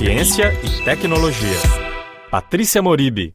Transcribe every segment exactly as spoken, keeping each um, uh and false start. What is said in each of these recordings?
Ciência e tecnologia. Patrícia Moribe.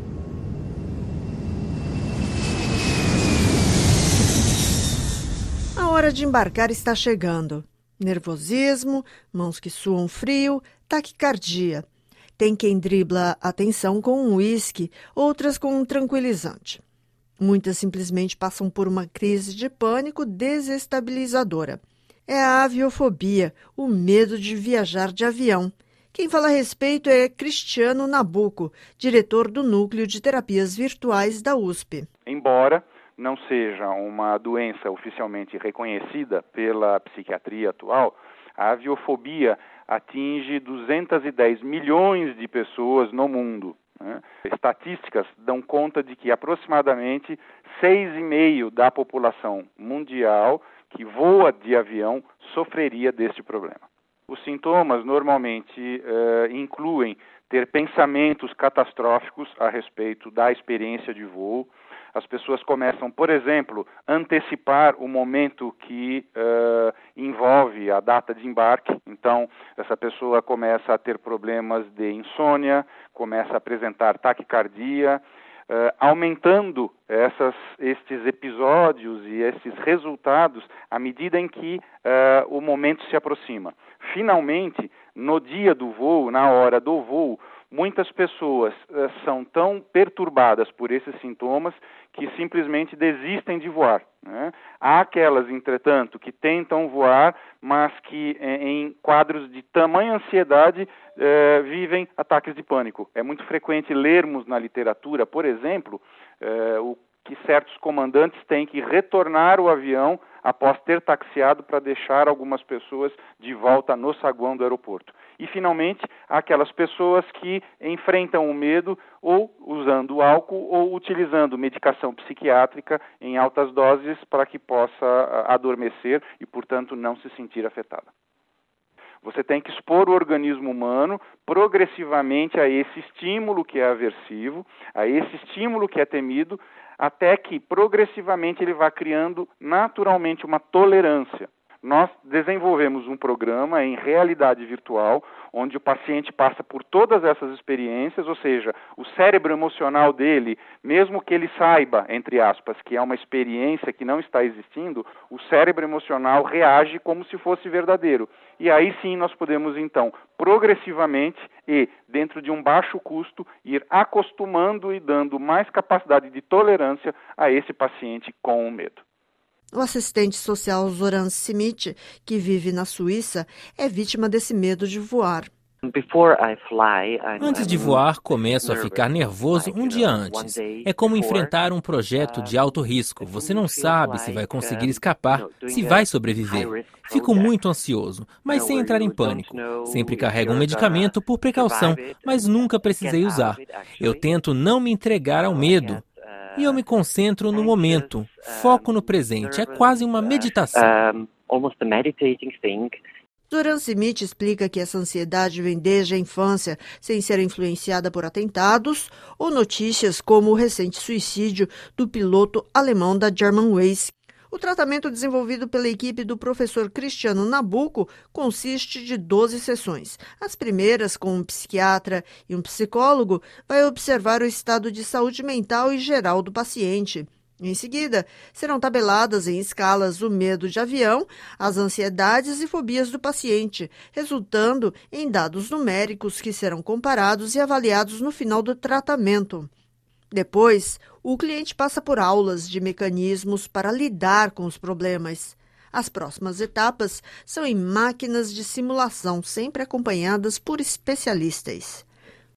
A hora de embarcar está chegando. Nervosismo, mãos que suam frio, taquicardia. Tem quem dribla a tensão com um uísque, outras com um tranquilizante. Muitas simplesmente passam por uma crise de pânico desestabilizadora. É a aviofobia, o medo de viajar de avião. Quem fala a respeito é Cristiano Nabuco, diretor do Núcleo de Terapias Virtuais da U S P. Embora não seja uma doença oficialmente reconhecida pela psiquiatria atual, a aviofobia atinge duzentos e dez milhões de pessoas no mundo. Né? Estatísticas dão conta de que aproximadamente seis vírgula cinco por cento da população mundial que voa de avião sofreria deste problema. Os sintomas normalmente eh, incluem ter pensamentos catastróficos a respeito da experiência de voo. As pessoas começam, por exemplo, a antecipar o momento que uh, envolve a data de embarque. Então, essa pessoa começa a ter problemas de insônia, começa a apresentar taquicardia, uh, aumentando essas, estes episódios e esses resultados à medida em que uh, o momento se aproxima. Finalmente, no dia do voo, na hora do voo, muitas pessoas uh, são tão perturbadas por esses sintomas que simplesmente desistem de voar. Né? Há aquelas, entretanto, que tentam voar, mas que em quadros de tamanha ansiedade uh, vivem ataques de pânico. É muito frequente lermos na literatura, por exemplo, uh, o que certos comandantes têm que retornar o avião após ter taxiado para deixar algumas pessoas de volta no saguão do aeroporto. E, finalmente, há aquelas pessoas que enfrentam o medo ou usando álcool ou utilizando medicação psiquiátrica em altas doses para que possa adormecer e, portanto, não se sentir afetada. Você tem que expor o organismo humano progressivamente a esse estímulo que é aversivo, a esse estímulo que é temido, até que progressivamente ele vá criando naturalmente uma tolerância. Nós desenvolvemos um programa em realidade virtual, onde o paciente passa por todas essas experiências, ou seja, o cérebro emocional dele, mesmo que ele saiba, entre aspas, que é uma experiência que não está existindo, o cérebro emocional reage como se fosse verdadeiro. E aí sim nós podemos, então, progressivamente e dentro de um baixo custo, ir acostumando e dando mais capacidade de tolerância a esse paciente com o medo. O assistente social Zoran Simic, que vive na Suíça, é vítima desse medo de voar. Antes de voar, começo a ficar nervoso um dia antes. É como enfrentar um projeto de alto risco. Você não sabe se vai conseguir escapar, se vai sobreviver. Fico muito ansioso, mas sem entrar em pânico. Sempre carrego um medicamento por precaução, mas nunca precisei usar. Eu tento não me entregar ao medo. E eu me concentro no momento, foco no presente. É quase uma meditação. Zoran Simic explica que essa ansiedade vem desde a infância, sem ser influenciada por atentados ou notícias como o recente suicídio do piloto alemão da Germanwings. O tratamento desenvolvido pela equipe do professor Cristiano Nabuco consiste de doze sessões. As primeiras, com um psiquiatra e um psicólogo, vai observar o estado de saúde mental e geral do paciente. Em seguida, serão tabeladas em escalas o medo de avião, as ansiedades e fobias do paciente, resultando em dados numéricos que serão comparados e avaliados no final do tratamento. Depois, o cliente passa por aulas de mecanismos para lidar com os problemas. As próximas etapas são em máquinas de simulação, sempre acompanhadas por especialistas.